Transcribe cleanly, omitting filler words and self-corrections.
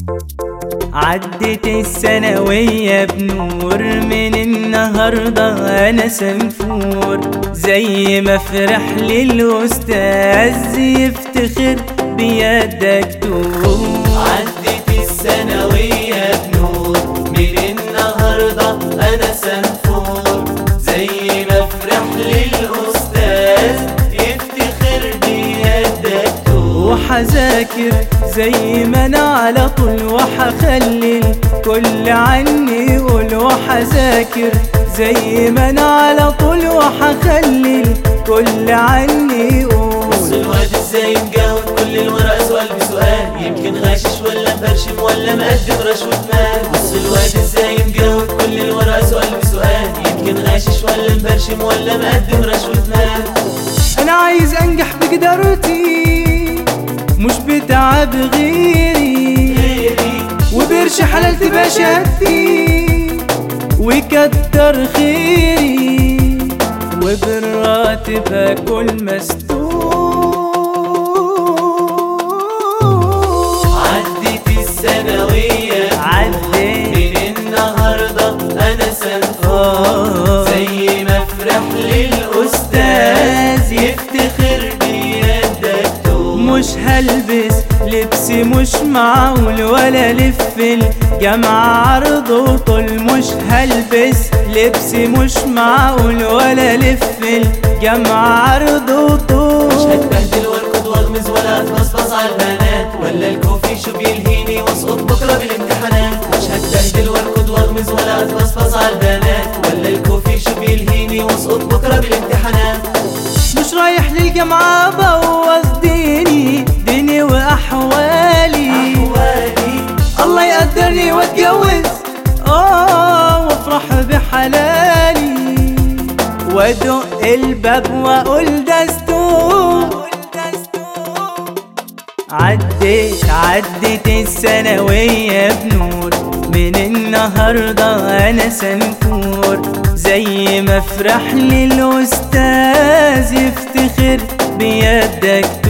عدت الثانوية بنور، من النهاردة أنا سنفور. زي ما فرح للأستاذ يفتخر بيا الدكتور. عدت الثانوية بنور، من النهاردة أنا سنفور. زي ما فرح للأستاذ يفتخر بيا الدكتور. وحذاكر زي ما أنا على طول، وحخلي الكل عني يقول. وحذاكر زي ما أنا على طول، وحخلي الكل عني يقول. بص الواد ازاي مجاوب كل الورق سؤال بسؤال، يمكن غاشش ولا مبرشم ولا مقدم رشوة مال. بص الواد ازاي مجاوب كل الورق سؤال بسؤال، يمكن غاشش ولا مبرشم ولا مقدم رشوة مال. أنا عايز أنجح بقدرتي، مش بتعب غيري، وبرش حلال تبقى شهادتي، وكتر خيري، وبالراتب أكل مستور. عدت الثانوية من النهاردة أنا سنفور. زي ما فرح للأستاذ يفتخر بيا الدكتور. مش هلبس لبس مش معقول، ولا لف الجامعة عرض وطول. مش هلبس لبس مش معقول، ولا لف الجامعة عرض وطول. مش هتبهدل واركض واغمز ولا اتفصفص على البنات، ولا الكوفي شوب يلهيني واسقط بكرة بالامتحانات. مش هتبهدل واركض واغمز ولا اتفصفص على البنات، ولا الكوفي شوب يلهيني واسقط بكرة بالامتحانات. مش رايح للجامعة بوظ ديني وأحوالي. الله يقدرني واتجوز وافرح بحلالي، وادق الباب واقول دستور. عدت الثانوية بنور، من النهاردة أنا سنفور. زي ما فرح للأستاذ يفتخر بيا الدكتور.